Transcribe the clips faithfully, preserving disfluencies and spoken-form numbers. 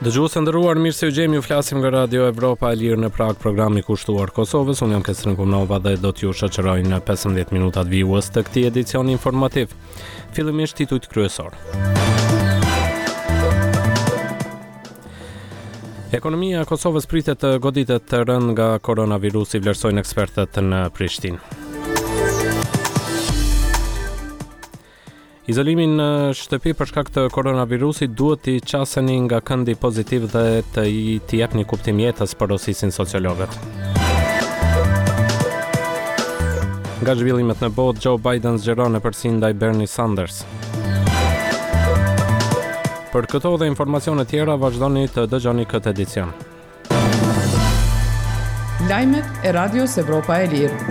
Dëgjuesë nderuar, mirë se u gjemi, ju flasim nga Radio Evropa e Lirë në Prag, programi kushtuar Kosovës. Unë jam Kestrin Kumnova dhe do t'ju shoqëroj në pesëmbëdhjetë minutat vijues të këtij edicioni informativ. Fillimisht titujt kryesor. Ekonomia e Kosovës pritet të goditet të rënd nga koronavirusi, vlerësojnë ekspertët në Prishtinë. Izolimin në shtëpi për shkak të koronavirusit duhet t'i qaseni nga këndi pozitiv dhe të i t'i jepni kuptim jetës, porosisin sociologët. Nga zhvillimet në botë, Joe Biden zgjeron e përsi ndaj Bernie Sanders. Për këto dhe informacione tjera, vazhdoni të dëgjoni këtë edicion. Lajmet e Radios Evropa e Lirë.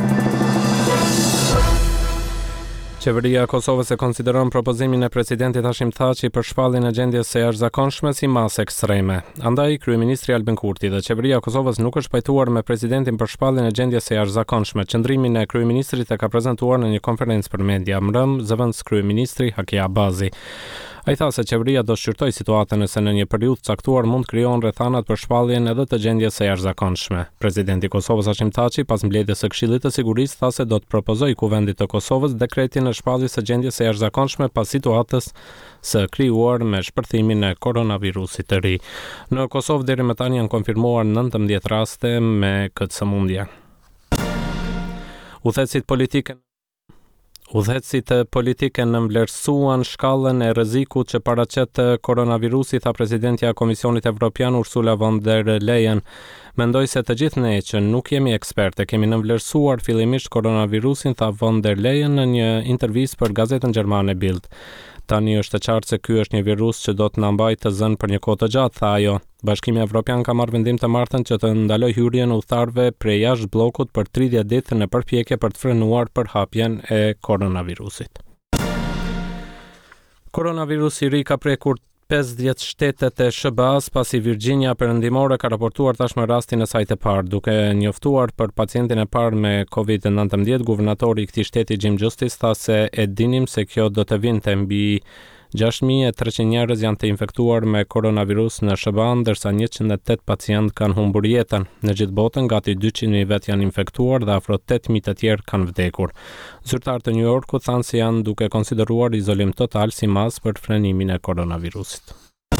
Qeveria e Kosovës e konsideron propozimin e presidentit Hashim Thaçi për shpalljen e gjendjes së jashtëzakonshme si masë ekstreme. Andaj, kryeministri Albin Kurti dhe qeveria e Kosovës nuk është pajtuar me presidentin për shpalljen e gjendjes së jashtëzakonshme. Qëndrimin e kryeministrit e ka prezantuar në një konferencë për media mbrëm zëvendës kryeministri Haki Abazi. Ai tha se qeveria do shqyrtoj situatën nëse në një periudhë caktuar mund krijohen rrethanat për shpalljen edhe të gjendjes së jashtëzakonshme. Presidenti i Kosovës Hashim Thaçi, pas mbledhjes së Këshillit të Sigurisë, tha se do të propozojë Kuvendit të Kosovës dekretin e shpalljes së gjendjes së jashtëzakonshme pas situatës së krijuar me shpërthimin e koronavirusit të ri. Në Kosovë deri më tani janë konfirmuar nëntëmbëdhjetë raste me këtë sëmundje. Udhëheqësit politikë Udhëheqësit politike nënvlerësuan shkallën e rrezikut që paraqet koronavirusi, tha presidentja e Komisionit Evropian Ursula von der Leyen. Mendoj se të gjithë ne që nuk jemi ekspertë kemi nënvlerësuar fillimisht koronavirusin, tha von der Leyen në një intervistë për gazetën gjermane Bild. Tani është e qartë se ky është një virus që do të na mbajë të zënë për një kohë të gjatë, tha ajo. Bashkimi Evropian ka marrë vendim të martën që të ndalojë hyrjen e udhëtarëve prej jashtë bllokut për tridhjetë ditë në përpjekje për të frenuar përhapjen e koronavirusit. Koronavirusi i ri ka prekur pesëdhjetë shtetet e S B A-s, pasi Virginia Perëndimore ka raportuar tashmë rastin e saj të parë. Duke njoftuar për pacientin e parë me covid nëntëmbëdhjetë, guvernatori i këtij shteti Jim Justice tha se e dinim se kjo do të vinte. Mbi gjashtë mijë e treqind njerëz janë të infektuar me koronavirus në S B A, ndërsa njëqind e tetë pacientë kanë humbur jetën. Në gjithë botën, gati dyqind mijë vet janë infektuar dhe afro tetë mijë të tjerë kanë vdekur. Zyrtarët e New Yorkut thanë se janë duke konsideruar izolim total si masë për frenimin e koronavirusit.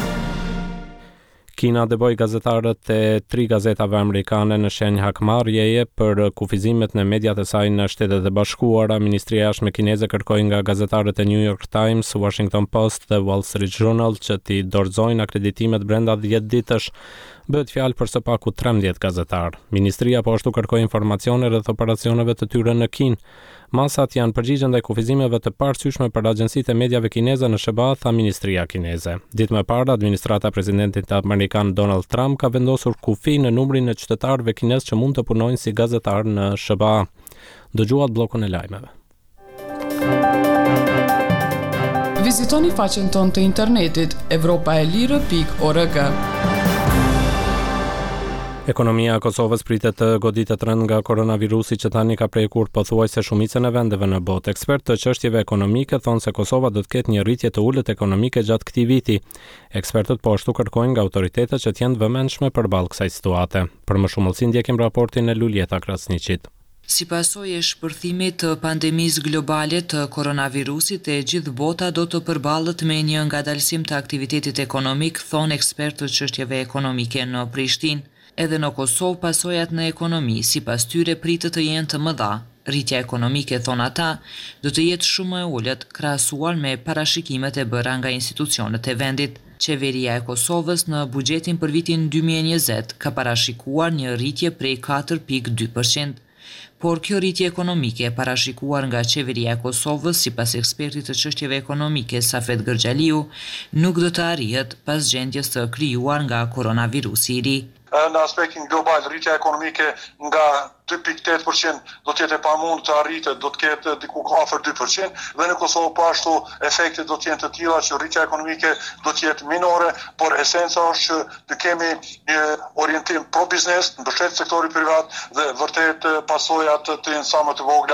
Kina dëboi gazetarët e tri gazetave amerikane në shenjë hakmarrjeje për kufizimet në mediat e saj në Shtetet e Bashkuara. Ministria e Jashtme kineze kërkoi nga gazetarët e New York Times, Washington Post dhe Wall Street Journal që t'i dorëzojnë akreditimet brenda dhjetë ditësh. Bëhet fjalë për së paku trembëdhjetë gazetarë. Ministria po ashtu kërkoi informacione rreth operacioneve të tyre në Kinë. Masat janë përgjigjë ndaj kufizimeve të parësyeshme për agjencitë e mediave kineze në S B A, tha ministria kineze. Ditë më parë, administrata e presidentit amerikan Donald Trump ka vendosur kufi në numrin e qytetarëve kinezë që mund të punojnë si gazetar në S B A. Dëgjuat bllokun e lajmeve. Vizitoni faqen tonë të internetit evropaelire pikë org. Ekonomia e Kosovës pritet të goditet rënd nga koronavirusi që tani ka prekur pothuajse shumicën e vendeve në botë. Ekspertë të çështjeve ekonomike thonë se Kosova do të ketë një rritje të ulët ekonomike gjatë këtij viti. Ekspertët po ashtu kërkojnë nga autoritetet që të jenë të vëmendshme përballë kësaj situate. Për më shumë mëlsi ndjekim raportin e Luljeta Krasniqit. Si pasojë e shpërthimit të pandemisë globale të koronavirusit, e gjithë bota do të përballet me një ngadalësim të aktivitetit ekonomik, thonë ekspertë të çështjeve ekonomike në Prishtinë. Edhe në Kosovë pasojat në ekonomi, sipas tyre, pritet të jenë të mëdha. Rritja ekonomike, thon ata, do të jetë shumë e ulët krahasuar me parashikimet e bëra nga institucionet e vendit. Qeveria e Kosovës në buxhetin për vitin dy mijë e njëzet ka parashikuar një rritje prej katër pikë dy përqind. Por kjo rritje ekonomike e parashikuar nga qeveria e Kosovës, sipas ekspertit të çështjeve ekonomike Safet Gërxhaliu, nuk do të arrihet pas gjendjes së krijuar nga koronavirusi i ri. Në aspektin global, rritja ekonomike nga dy pikë tetë përqind do të jetë e pamundur të arritet, do të ketë diku afër dy përqind, dhe në Kosovë po ashtu efektet do të jenë të tilla që rritja ekonomike do të jetë minore, por esenca është që të kemi një orientim pro biznes, në mbështetje sektorit privat dhe vërtet pasojat të jenë sa më të vogla.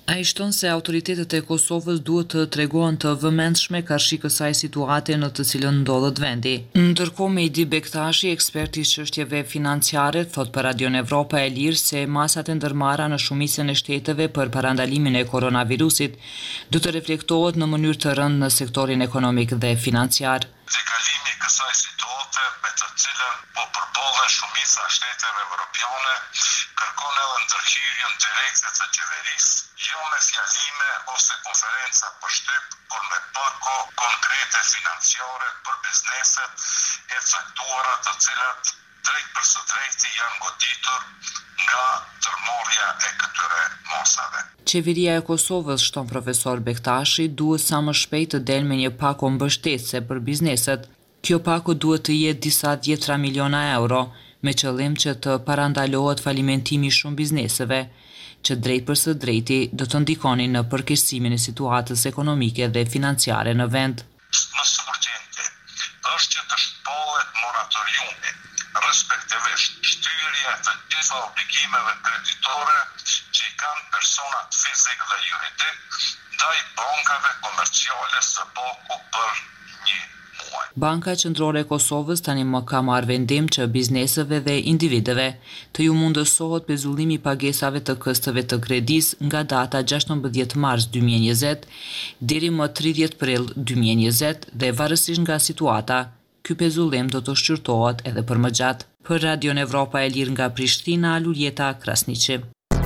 Ai shton se autoritetet e Kosovës duhet të tregohen të vëmendshme karshi kësaj situate në të cilën ndodhet vendi. Ndërkohë Mehdi Bektashi, ekspert i çështjeve financiare, thot për Radion Evropa e Lirë se masat e ndërmarra në shumicën e shteteve për parandalimin e koronavirusit do të reflektohet në mënyrë të rëndë në sektorin ekonomik dhe financiar. Dekalimi i kësaj situate me të cilën po përballen shumica e shteteve evropiane kërkon edhe ndërhyrjen direkte të qeverisë, jo me fjalime ose konferenca për shtyp, por me pako konkrete financiare për bizneset e caktuara të cilat drejt për së drejti janë goditur nga tërmarrja e këtyre masave. Qeveria e Kosovës, shton profesor Bektashi, duhet sa më shpejt të delë me një pako mbështetëse për bizneset. Kjo pako duhet të jetë disa dhjetra miliona euro, me qëllim që të parandalohet falimentimi shumë bizneseve, që drejt për së drejti do të ndikonin në përkeqësimin e situatës ekonomike dhe financiare në vend. Më urgjente është që të shpallet moratoriumi, respektivisht shtyrja të gjitha obligimeve kreditore që i kanë personat fizik dhe juridik ndaj bankave komerciale së bako për një muaj. Banka Qendrore e Kosovës tani më ka marrë vendim që bizneseve dhe individëve të ju mundësohet pezullimi i pagesave të këstëve të kredisë nga data gjashtëmbëdhjetë mars dy mijë e njëzet deri më tridhjetë prill dy mijë e njëzet dhe varësisht nga situata, ky pezullim do të shqyrtohet edhe për më gjatë. Për Radion Evropa e Lirë nga Prishtina, Luljeta Krasniqi.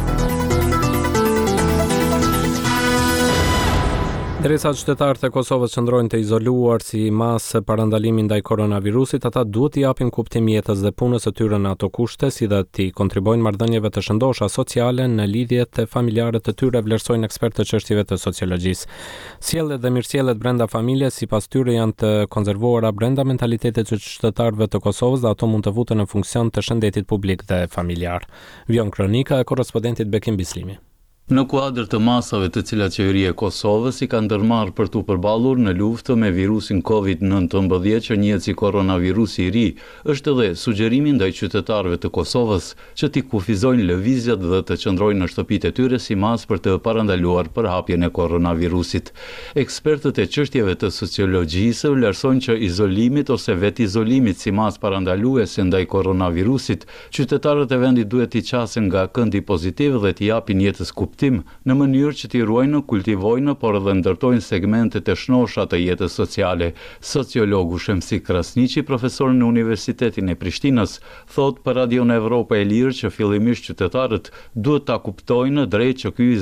Derisa qytetarët e Kosovës qëndrojnë të izoluar si masë parandalimin ndaj koronavirusit, ata duhet t'i japin kuptim jetës dhe punës së tyre në ato kushte, si dhe t'i kontribojnë marrëdhënieve të shëndosha sociale në lidhjet e familjare të tyre, vlerësojnë ekspertë të çështjeve të sociologjisë. Sjelljet dhe mirësjelljet brenda familjes sipas tyre janë të konservuara brenda mentalitetit të qytetarëve të Kosovës dhe ato mund të vuten në funksion të shëndetit publik dhe familjar. Vjon kronika e korrespondentit Bekim Bislimi. Në kuadër të masave të cilat qeveria e Kosovës i ka ndërmarrë për t'u përballur në luftë me virusin kovid nëntëmbëdhjetë që njihet si koronavirusi i ri, është edhe sugjerimi ndaj qytetarëve të Kosovës që t'i kufizojnë lëvizjet dhe të qëndrojnë në shtëpitë e tyre si masë për të parandaluar përhapjen e koronavirusit. Ekspertët e çështjeve të sociologjisë vlerësojnë që izolimit ose vetizolimit si masë parandaluese ndaj koronavirusit, qytetarët e vendit duhet t'i qasen nga këndi pozitiv dhe t'i japin jetës kuptim në mënyrë që t'i ruajnë, kultivojnë, por edhe ndërtojnë segmentet e shnosha të jetës sociale. Sociologu Shemsi Krasniqi, profesor në Universitetin e Prishtinës, thot për Radion Evropa e Lirë që fillimisht qytetarët duhet ta kuptojnë drejt që ky